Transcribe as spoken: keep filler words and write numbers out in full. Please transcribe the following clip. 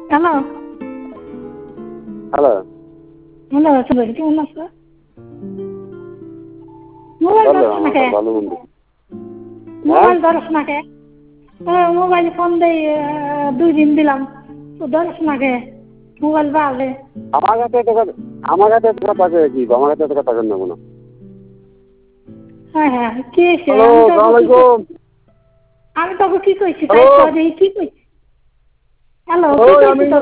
Hello hello hello Subir কেমন আছো? Mobile বলো ধরছ না আমার কে? ভালো মন্দ হ্যাঁ মোবাইল ধরছ না কে? মোবাইল ফোন দেই দুই দিন দিলাম তো ধরছ না কে? মোবাইল বাজে আমার কাছে এত কথা আমার কাছে এত কথা কি আমার কাছে এত কথা কেন নেবো না হ্যাঁ হ্যাঁ কি হয়েছে হ্যালো আমি সালাম তোকে কি আলাইকুম আমি তোকে কি কইছি তাই হ্যালো তো কি কইছি হ্যালো কি ওই কইছি আমি তোকে